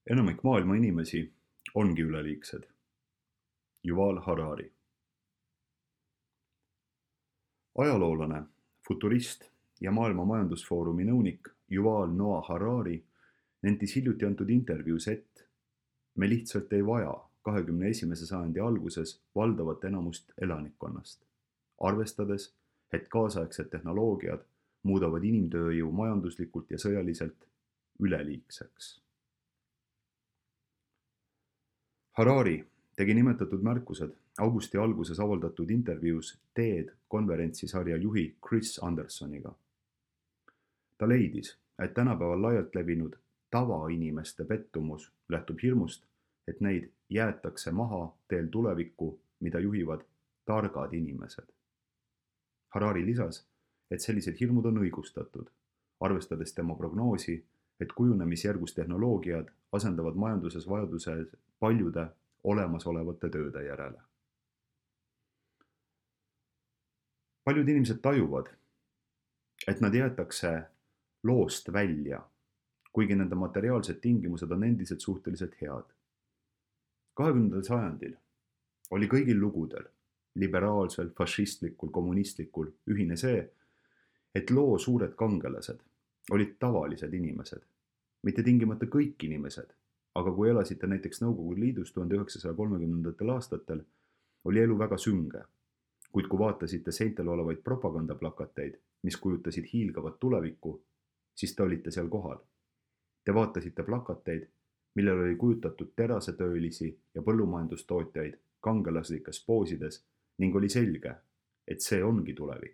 Enamik maailma inimesi ongi üleliigsed. Yuval Harari. Ajaloolane, futurist ja Maailma Majandusfoorumi nõunik Yuval Noah Harari nentis hiljuti antud intervjuus, et me lihtsalt ei vaja 21. sajandi alguses valdavat enamust elanikkonnast, arvestades, et kaasaegsed tehnoloogiad muudavad inimtööjõu majanduslikult ja sõjaliselt üleliigseks. Harari tegi nimetatud märkused augusti alguses avaldatud intervjuus TED konverentsisarja juhi Chris Andersoniga. Ta leidis, et tänapäeval laialt levinud tavainimeste pettumus lähtub hirmust, et neid jäetakse maha teel tulevikku, mida juhivad targad inimesed. Harari lisas, et sellised hirmud on õigustatud, arvestades tema prognoosi, et kujunemisjärgus tehnoloogiad asendavad majanduses vajaduse paljude olemasolevate tööde järele. Paljud inimesed tajuvad, et nad jäetakse loost välja, kuigi nende materiaalsed tingimused on endiselt suhteliselt head. 20. sajandil oli kõigil lugudel, liberaalsel, fašistlikul, kommunistlikul, ühine see, et loo suured kangelased olid tavalised inimesed, mitte tingimata kõik inimesed, aga kui elasite näiteks Nõukogude Liidus 1930. aastatel, oli elu väga sünge, kuid kui vaatasite seintel olevaid propagandaplakateid, mis kujutasid hiilgavat tulevikku, siis te olite seal kohal. Te vaatasite plakateid, millel oli kujutatud terasetöölisi ja põllumajandustootjaid kangelaslikes poosides ning oli selge, et see ongi tulevik.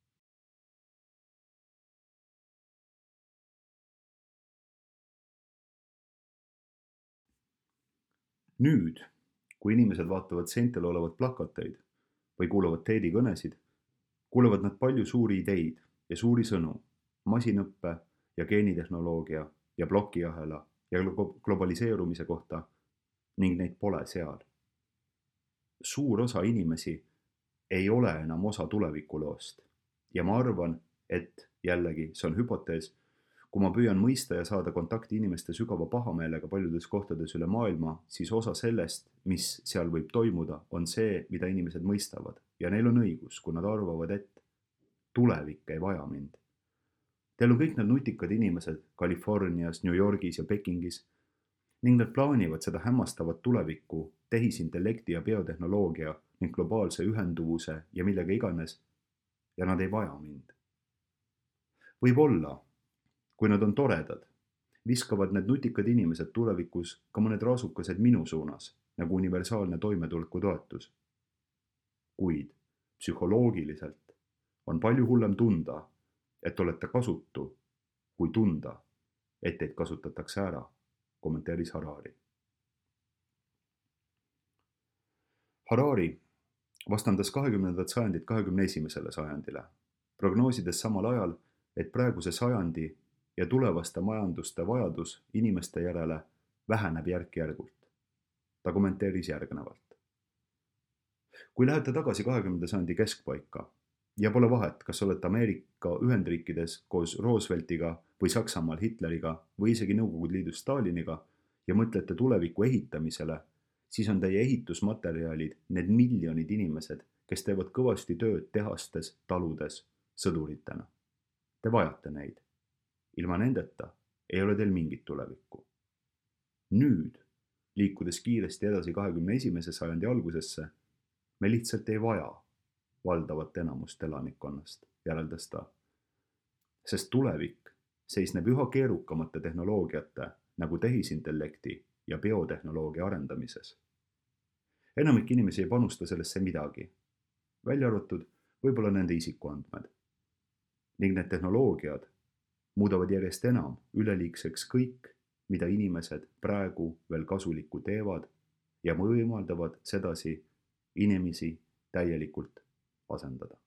Nüüd, kui inimesed vaatavad seintel olevat plakateid või kuulavad TED-i kõnesid, kuulevad nad palju suuri ideid ja suuri sõnu masinõppe ja geenitehnoloogia ja plokiahela ja globaliseerumise kohta ning neid pole seal. Suur osa inimesi ei ole enam osa tulevikuloost ja ma arvan, et jällegi see on hüpotees, kui ma püüan mõista ja saada kontakti inimeste sügava pahameelega paljudes kohtades üle maailma, siis osa sellest, mis seal võib toimuda, on see, mida inimesed mõistavad ja neil on õigus, kui nad arvavad, et tulevik ei vaja mind. Teil on kõik need nutikad inimesed Californias, New Yorgis ja Pekingis ning nad plaanivad seda hämmastavat tulevikku tehisintellekti ja biotehnoloogia ning globaalse ühenduvuse ja millega iganes ja nad ei vaja mind. Võib-olla, kui nad on toredad, viskavad need nutikad inimesed tulevikus ka mõned raasukesed minu suunas, nagu universaalne toimetulekutoetus. Kuid psühholoogiliselt on palju hullem tunda, et olete kasutu, kui tunda, et teid kasutatakse ära, kommenteeris Harari. Harari vastandas 20. sajandit 21. sajandile, prognoosides samal ajal, et praeguse sajandi ja tulevaste majanduste vajadus inimeste järele väheneb järk-järgult. Ta kommenteeris järgnevalt. Kui lähete tagasi 20. sajandi keskpaika ja pole vahet, kas olete Ameerika Ühendriikides koos Rooseveltiga või Saksamaal Hitleriga või isegi Nõukogude Liidus Staliniga ja mõtlete tuleviku ehitamisele, siis on teie ehitusmaterjalid need miljonid inimesed, kes teevad kõvasti tööd tehastes, taludes, sõduritena. Te vajate neid. Ilma nendeta ei ole teil mingit tulevikku. Nüüd, liikudes kiiresti edasi 21. sajandi algusesse, me lihtsalt ei vaja valdavat enamust elanikkonnast, järeldas ta. Sest tulevik seisneb üha keerukamate tehnoloogiate nagu tehisintellekti ja biotehnoloogia arendamises. Enamik inimesi ei panusta sellesse midagi, välja arvatud võib-olla nende isikuandmed. Ning need tehnoloogiad muudavad järjest enam üleliigseks kõik, mida inimesed praegu veel kasulikku teevad ja võimaldavad sedasi inimesi täielikult asendada.